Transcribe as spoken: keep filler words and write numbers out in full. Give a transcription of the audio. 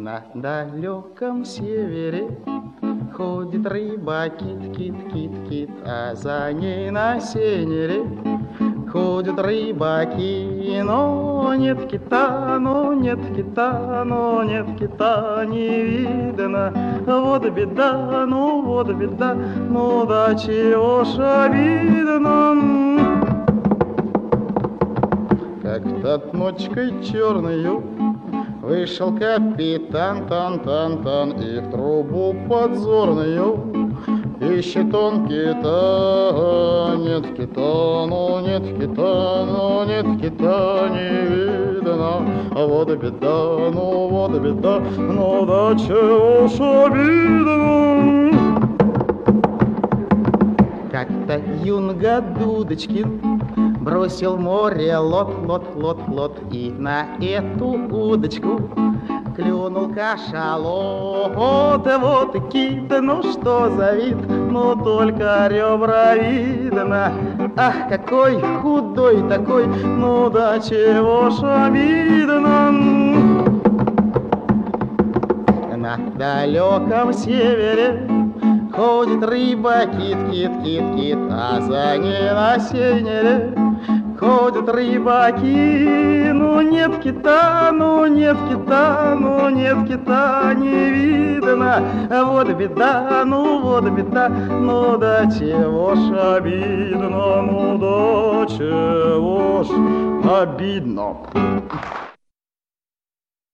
На далеком севере ходит рыба, кит, кит, кит, кит, а за ней на севере ходят рыбаки. Но нет кита, но нет кита, но нет кита не видно. Вот беда, ну вот беда, ну да чего ж обидно. Как-то ночкой черною вышел капитан Тан-Тан-Тан и в трубу подзорную ищет он кита. Нет кита, ну нет кита, ну нет кита не видно. А вот беда, ну вот беда, ну да чего ж обидно. Как-то юнга Дудочкин бросил в море лот, лот, лот, лот, и на эту удочку клюнул кашалот. Вот и кит, ну что за вид, ну только ребра видно. Ах, какой худой такой, ну да чего ж обидно. На далеком севере ходит рыба, кит, кит, кит, кит, а за ней на севере ходят рыбаки. Ну нет кита, ну нет кита, ну нет кита не видно. Вот беда, ну вот беда, ну да чего ж обидно, ну да чего ж обидно.